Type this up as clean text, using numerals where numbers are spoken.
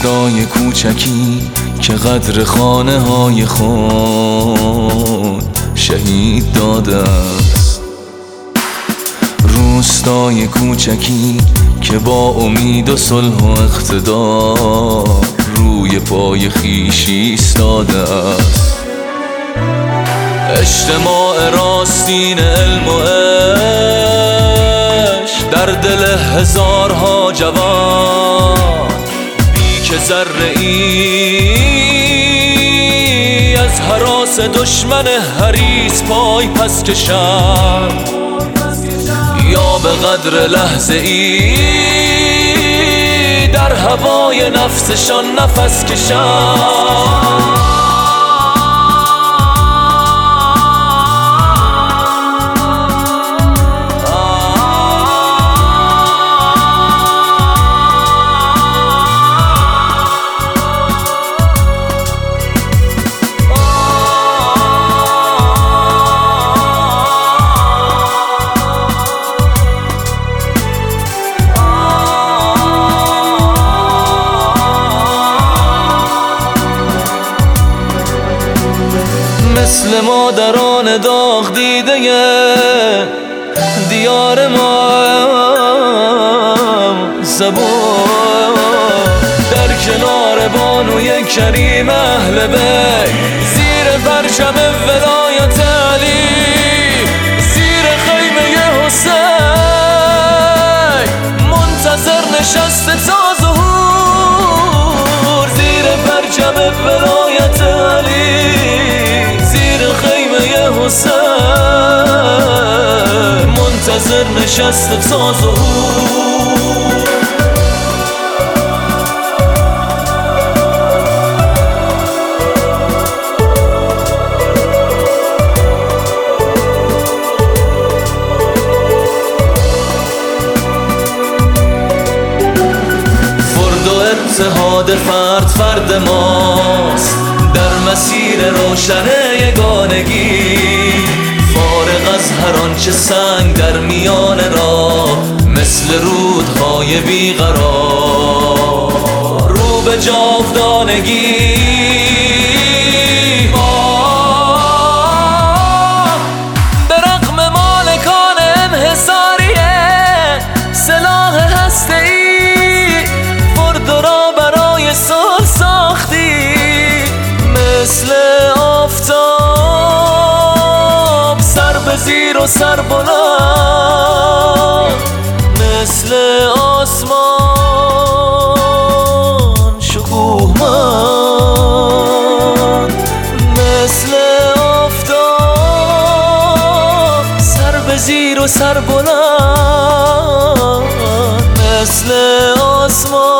روستای کوچکی که قدر خانه های خود شهید داده است. روستای کوچکی که با امید و صلح و اقتدار روی پای خویش ایستاده است. اجتماع راستین علم و عشق در دل هزارها جوان، بی که ذره ای از هراس دشمن حریص پای پس کشند، یا به قدر لحظه ای در هوای نفسشان نفس کشند. مثل مادران داغ دیده دیار ما زبون، در کنار بانوی کریم اهل بیت، زیر پرچم ولایت علی، زیر خیمه حسین منتظر نشسته تا ظهور، زیر پرچم ولایت علی، حسین منتظر نشسته تا ظهور. فرد و اتحاد فرد ماست در مسیر روشن یگانگی، فارغ از هر آنچه سنگ در میان راه، مثل رودهای بیقرار رو به جاودانگی. به رغم مالکان انحصاریه سلاح هسته‌ای، فرد را برای صلح ساختی، مثل آفتاب سر به زیر و سر بلند، مثل آسمان شکوهمند، مثل آفتاب سر به زیر و سر بلند، مثل آسمان